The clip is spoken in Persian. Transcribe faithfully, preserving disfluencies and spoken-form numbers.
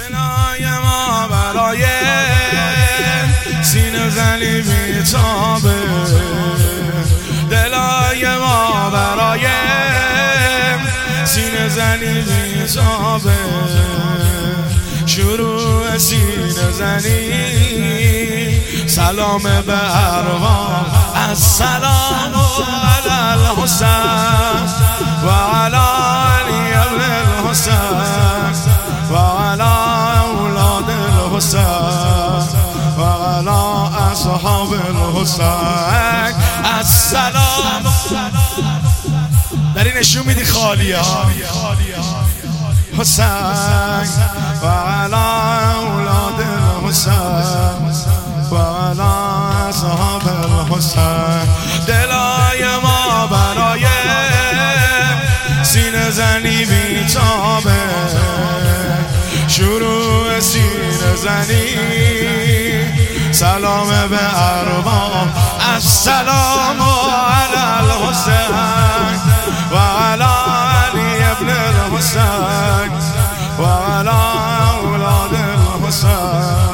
دلای ما برای سینه زنی میتابه، دلای ما برای سینه زنی میتابه، شروع سینه زنی سلام به ارواح، السلام علی الحسین و علی علی ابن الحسین و علی اولاد الحسین و علی اصحاب الحسین السلام. داری نشون میدی خالیه ها حسین و علی اولاد الحسین و علی اصحاب الحسین. دلای ما برای سینه زنی بیتابه، شروع سینه زنی سلام به ارواح، السلام علی الحسین و علی علی ابن الحسین و علی اولاد الحسین